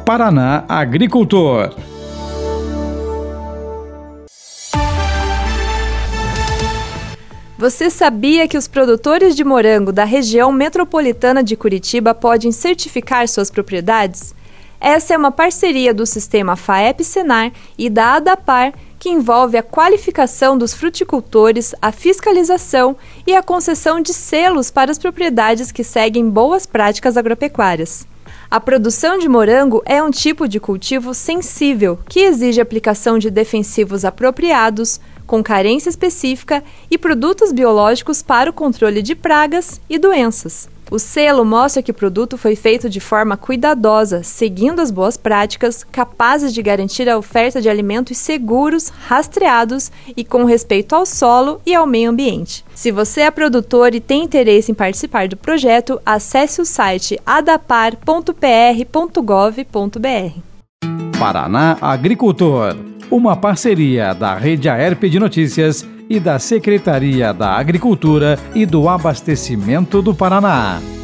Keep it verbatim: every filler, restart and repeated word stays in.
Paraná Agricultor. Você sabia que os produtores de morango da região metropolitana de Curitiba podem certificar suas propriedades? Essa é uma parceria do sistema FAEP-Senar e da ADAPAR, que envolve a qualificação dos fruticultores, a fiscalização e a concessão de selos para as propriedades que seguem boas práticas agropecuárias. A produção de morango é um tipo de cultivo sensível que exige aplicação de defensivos apropriados, com carência específica e produtos biológicos para o controle de pragas e doenças. O selo mostra que o produto foi feito de forma cuidadosa, seguindo as boas práticas, capazes de garantir a oferta de alimentos seguros, rastreados e com respeito ao solo e ao meio ambiente. Se você é produtor e tem interesse em participar do projeto, acesse o site adapar ponto p r ponto gov ponto b r. Paraná Agricultor, uma parceria da Rede Aerp de Notícias e da Secretaria da Agricultura e do Abastecimento do Paraná.